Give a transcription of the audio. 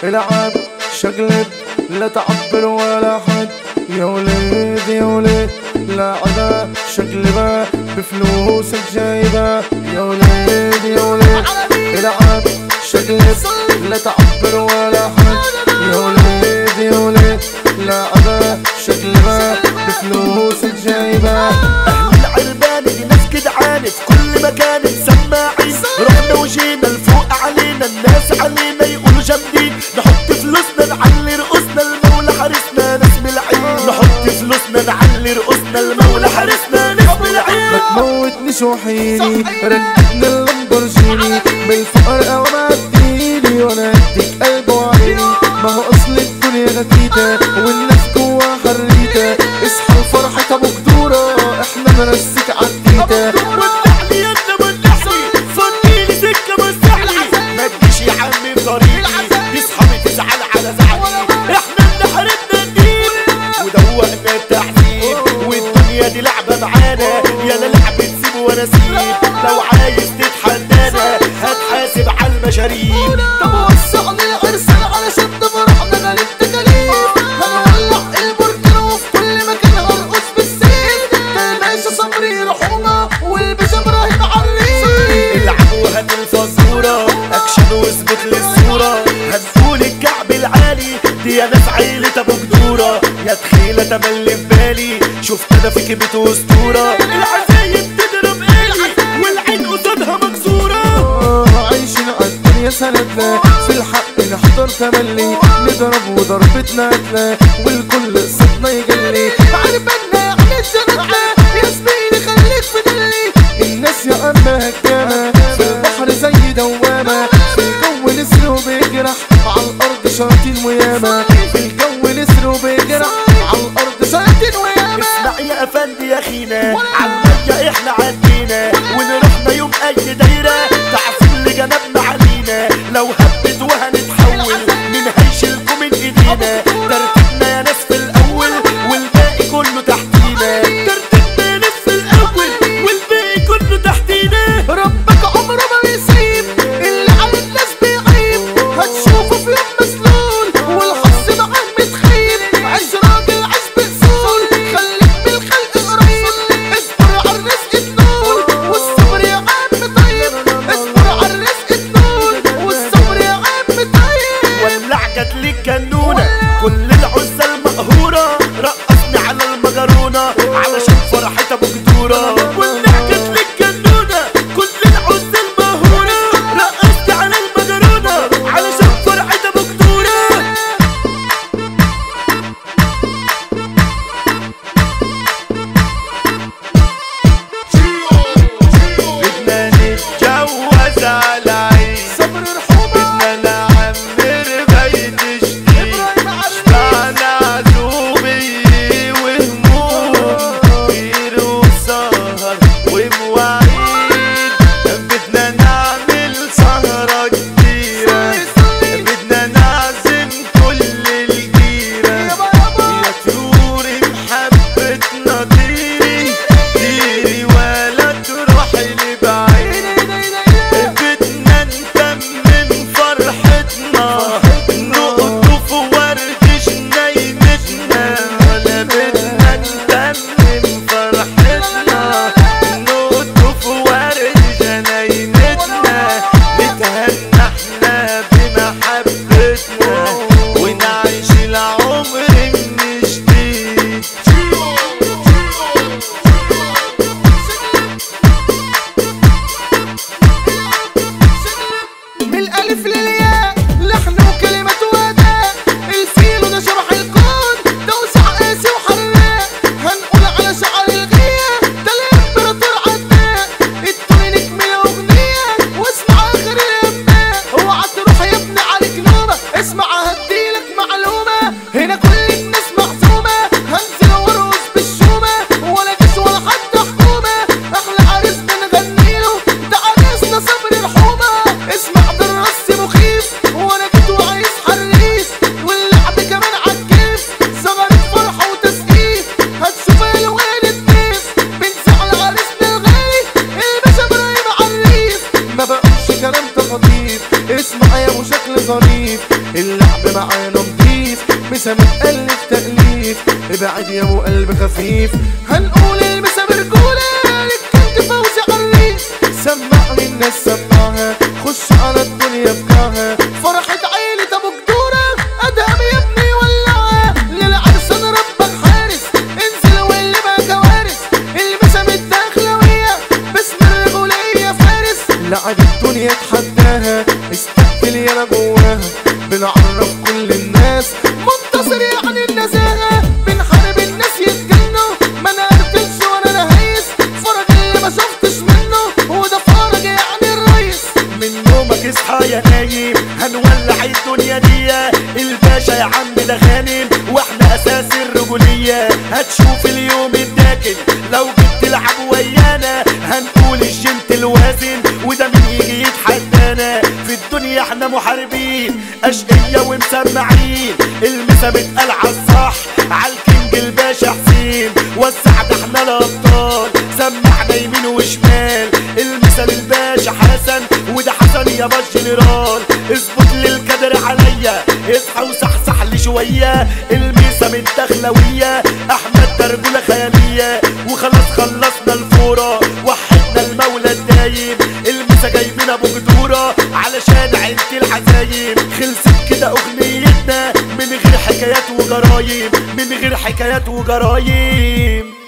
العب شقلب لا تعبر ولا حد يا ولد يا ولد لعبة شقلبة بفلوسك جايبة يا ولد يا ولد العب شقلب لا تعبر ولا حد يا ولد يا ولد لعبة شقلبة بفلوسك جايبة. اهل العرباني دي ناس جدعانة في كل مكان مسماعين، رحنا وجينا الفوق علينا الناس علينا يقولوا جامدين، نحط فلوسنا نعلي رؤوسنا المولى حارسنا ناس بالعين، نحط فلوسنا نعلي رؤوسنا المولى حارسنا ناس بالعين. ما تموتنيش وحيني ركبنا اللامبورجيني بالفقر او ما اديني وانا اديك قلب وعيني، ما هو اصل الدنيا غتيتة والناس جوا حريتة، اصحى الفرحة ابو قدورة احنا نرسيك عالتيتة. ودعني يا انت ودعني فضيلي سكة مستحلي، ما تجيش يا عمي بطريقي دي صحابي تزعل على زعلي، احنا اللي حاربنا الدين ودوقنا التحديد، والدنيا دي لعبة معانا يا لعبة سيب وانا سيب، لو عايز تتحدانا هتحاسب على المشاريب. طب وسعني العرسان علشان تفرحنا للتكاليف، هنولع البركان وفي كل مكان هنقص بالسيف، تلماشة صبري رحومة والباشا ابراهيم عريف. العبوا هات الفزورة اكشن واثبت للصورة، هنقول الكعب العالي دي يا ناس عيلة ابو قدورة، يا تخيلة تملي في بالي شفت انا فيك بيت اسطورة، العزايم تضرب الي والعين قصادها مكسورة. عايشين عالدنيا سندنا في الحق نحضر تملي، نضرب وضربتنا قتلة والكل صوتنا يجلي، عربنا يعني سندنا يا زميلي خليك في دلي، الناس يا اما هجامة في البحر زي دوامة، في الجو نسر وبيجرح عالارض شياطين وياما، في الجو نسر وبيجرح عالارض شياطين وياما. اسمع يا افندي يا خينا عالمية احنا عدينا، ونروحنا يوم اي دايرة تعصيب لجنبنا علينا، لو هبت وهنتحول من هيشيلكوا من ايدينا، ترتيبنا يا ناس في الاول والباقي كله تحتينا، ترتيبنا يا ناس في الاول والباقي كله تحتينا. ربك اللعب معانا نضيف مسا متألف تأليف ابعد يا ابو قلب خفيف هنقول المسا برجولة للكنت فوزي عريف سمعني الناس سمعها خش على الدنيا بكاها فرحة عيلة ابو جدورة ادهم يا ابني ولعها للعرس انا ربك حارس انزل واللي بقى كوارث المسا متداخلوية باسم الرجولية فارس لعب الدنيا تحداها استقبل يانا جواها بنعرف كل الناس منتصر يعني النزاهة بنحارب الناس يتجنوا ما نقتلش وانا نهيس فرج اللي ما شفتش منه وده فرج يعني الريس من نومك اصحى يا نايم هنولع الدنيا دي الباشا يا عم ده غانم واحنا اساس الرجولية هتشوف اليوم الداكن لو جيت تلعب ويانا هنقول الجنت الوازن وده مين يجي يتحدانا في الدنيا احنا محاربين اشقية ومسمعين المسا متقال عالصح عالكينج الباشا حسين وسع ده احنا الابطال سمعنا يمين وشمال المسا للباشا حسن وده حسن يا باش جنرال اظبط للكدر عليا اصحى وصحصح لي شويه المسا من دخلويه احمد ده رجوله خياليه وخلاص خلصنا الفوره وحدنا المولى الدايم المسا جايبين ابو جدوره علشان عيلة العزايم خلصت كده اغنيتنا من غير حكايات وجرايم من غير حكايات وجرايم